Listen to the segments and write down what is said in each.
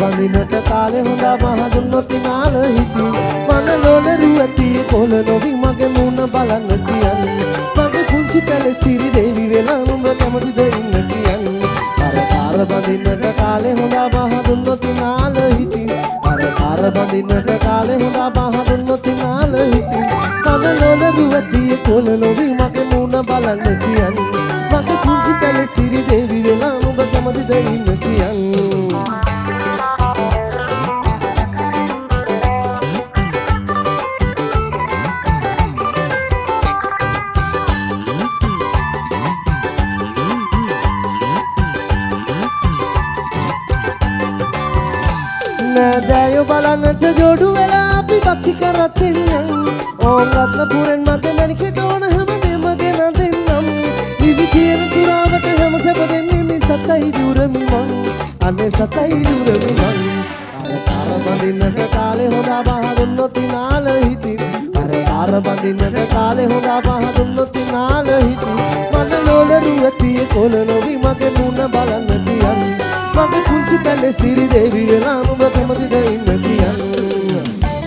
බඳිනට කාලේ හොඳා මහ දුන්නොත් නාල හිතින් මන ලෝලරු ඇති කොළ නොවි මගේ මුණ බලන්න කියන්නේ මගේ පුංචි පැලේ සිරි දේවි වෙලා නුඹ කැමතිද ඉන්න කියන්නේ අර බඳිනට කාලේ හොඳා මහ දුන්නොත් නාල හිතින් අර බඳිනට කාලේ හොඳා මහ දුන්නොත් නාල හිතින් මන ලෝලරු ඇති කොළ නොවි මගේ මුණ බලන්න කියන්නේ මගේ පුංචි පැලේ සිරි දේවි වෙලා නුඹ කැමතිද ඉන්න කියන්නේ නෑදෑයෝ බලන්නට ජෝඩු වෙලා අපි බක්ති කරත් එන්නම් ඕම් රත්නපුරෙන් මගේ මණිකට ඕන හැමදේම ගෙන දෙන්නම් දිවි කියන තුරාවට හැම සැප දෙන්නේ මේ සතයි දුරමි මං අනේ සතයි දුරමි මං අර බඳින්නට කාලේ හොඳා බහ දුන්නොත් නාල හිතින් අර බඳින්නට කාලේ හොඳා බහ දුන්නොත් නාල හිතින් මන ලෝලරු ඇති කොළ නොවි මගේ මුණ බලන්න කියන්නේ මගේ පුංචි පැලේ සිරි දේවි වෙලා නුඹ කැමතිද ඉන්න කියන්නේ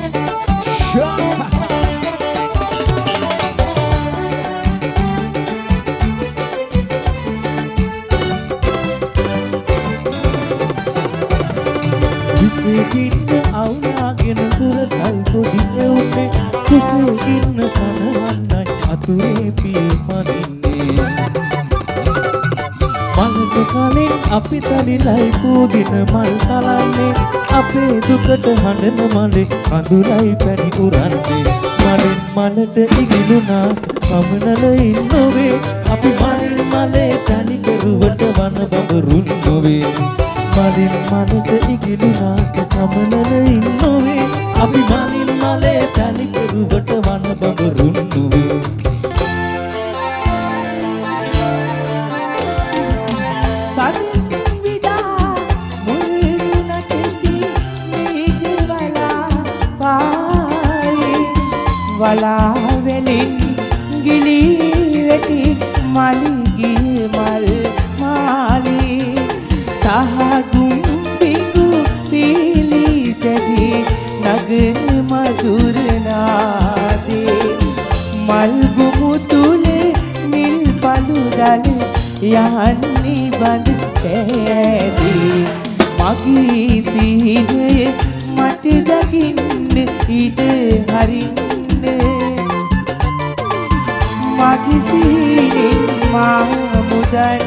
කින්න අවුලාගෙන දුරකල් පොඩි එවුනේ කුසේ කින්න සනවන්නයි අතුරේ පිය පනින්නේ මලට කලින් අපි තනිලයි පූදින මල් කලන්නේ අපේ දුකට හඬන මලේ කඳුලයි පැණි උරන්නේ මලෙන් මලට ඉගිලුණා පමනල ඉන්නොවේ අපි මලින් මලේ පැණි කෙරුවට වන බඹරුන් නොවේ මලින් මලට ඉගිලුණාට සමනල ඉන්නොවේ අපි මලින් මලේ පැණි කෙරුවට වන බඹරුන් නොවේ වලාවෙලින් ගිලී වැටි මලිගේ මල් මාලී සහගුම් පිඟු පීලි සැදි නගන මధుර නාදේ මල් ගුමු තුලේ නිල් පළු දල යන්නේ බඳ තෑදී මගේ සිහිනයේ මට දකින්න ඉඩ හරින්න මගේ සිහිනෙන් මා මුදන්න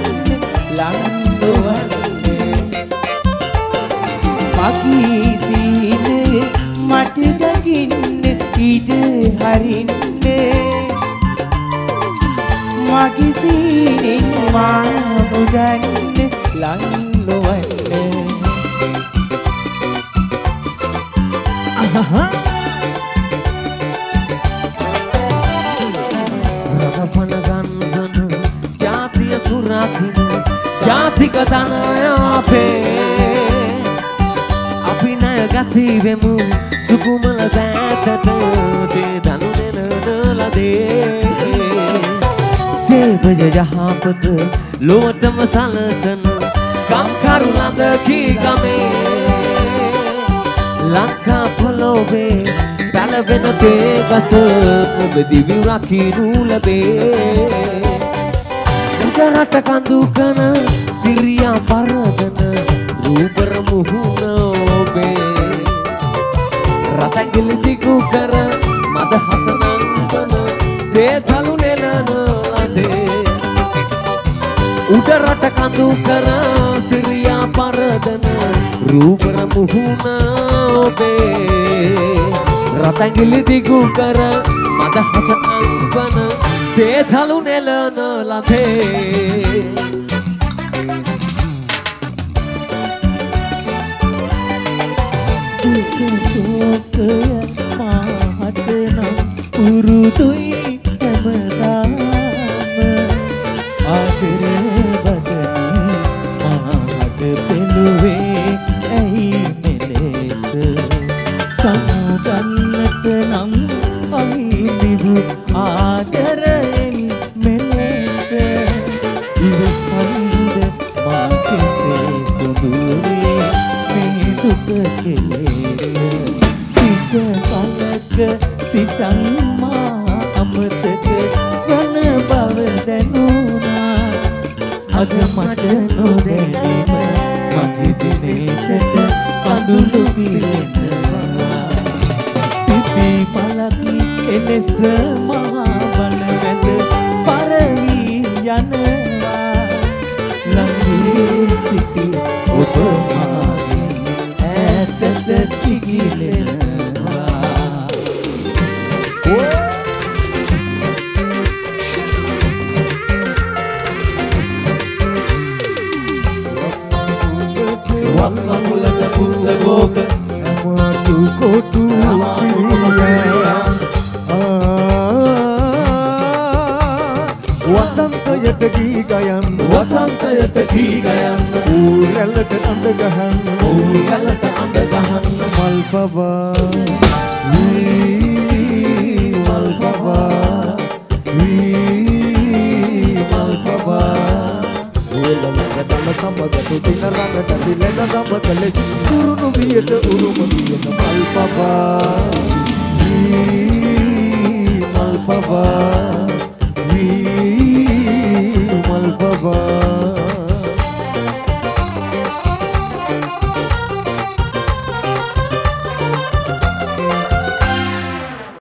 ලංගවන්නේ මගේ සිහිනයේ මට දකින්න ඉඩ හරින්න මගේ සිහිනෙන් මා මුදන්න ලංගවන්නේ රහපන ගන්වන ජාතිය සුරකින ජාතික තනයාපේ අපි ණය ගතිවෙමු සුකුමල දෑතට දේ දනු දෙන ලදේ සේවය යහපත ලොවටම සලසන කම්කරු ලඳ කී ගමේ ලංකා පොළොවේ පැලවෙන තේගස ඔබ දිවි රකිනු ලබේ උදරට කඳු කන සිරියා පරදන රූපර මුහුණ ඔබේ රතගිලි දිගු කර මද හසනංගන දේතලු නෙලන ලදේ උදරට කඳු කර සිරියා පරදන රූපර මුහුණ ඔබේ රතගිලි දිගු කර මද හස අංගන දේතලු නෙලන ලදේ සෝකය මාහතනම් උරුදුයි හැමදාම ආදරේ බදනි මාහත පෙළුවේ ඇයි මෙලෙස සමුගන්නට නම් අහිමිවු ආදරයෙන් මෙලෙස ඉවසන්ද මා කෙසේ සුදුවේ මේ දුක කෙලෙර පිට පලක සිතන් මා අමතක වන බව දැනුණා අද මට නොදැනීම මගේ දිනේකට අඳුළු පිරෙනවා පිපි පලක් එලෙස මහා වන වැඳ පරවි යනවා ළඟේ සිටි ඔබ මාගේ ඈතට පිගිලෙනවා වක්වමුලට පුල්ල ගෝක අමාතු කොටු වසන්තයට ගී ගයන් වසන්තයට ගී ගයන් ඌරැල්ලට අඬ ගහන් ඌරැල්ලට අඬ ගහන් මල් පවා මල් පවා මල් පවා ඌරැල්ලට සම්බදතු දින රඟට දිලෙන රඹක ලෙස කුරුණු වියට උරුම වියට මල් පවා මල් පවා